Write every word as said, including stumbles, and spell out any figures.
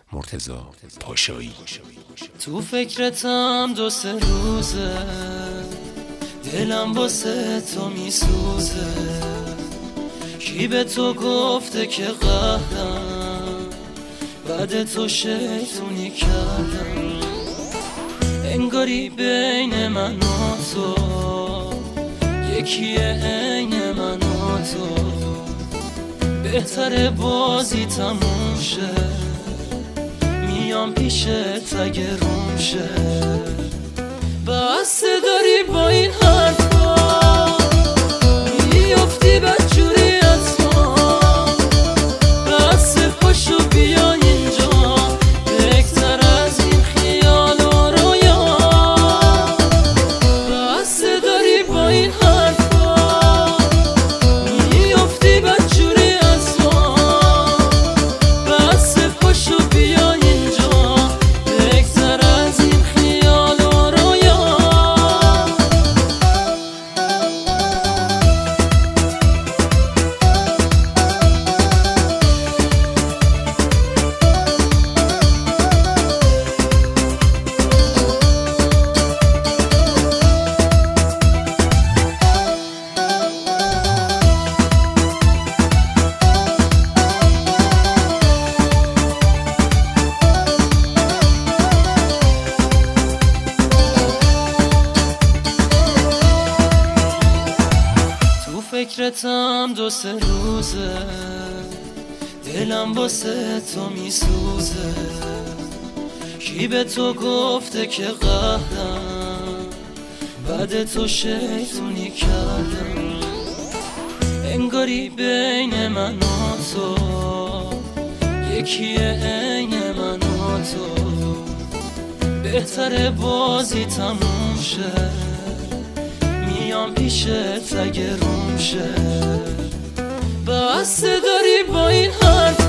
مرتضی پاشایی. تو فکرتم دو سه روزه، دلم واسه تو میسوزه. کی به تو گفته که قهرم، بعد تو شیطونی کردم. انگاری بین من و تو یکیه، عین من و تو. بهتره بازی تموم شه، میام پیشت اگه روم شه. بس داری با این حرفا میافتی بدجوری از ما. بس پاشو بیا اینجا، بهتر از این خیال و رویا. بس داری با این حرفا میافتی بدجوری از ما. بس پاشو بیا اینجا، بهتر از این خیال و رویا. فکرتم دو سه روزه، دلم واسه تو میسوزه. کی به تو گفته که قهرم، بعد تو شیطونی کردم. انگاری بین من و تو یکیه، عین من و تو. بهتره بازی تموم شه، میام پیشت اگه روم شه. بس داری با این حرف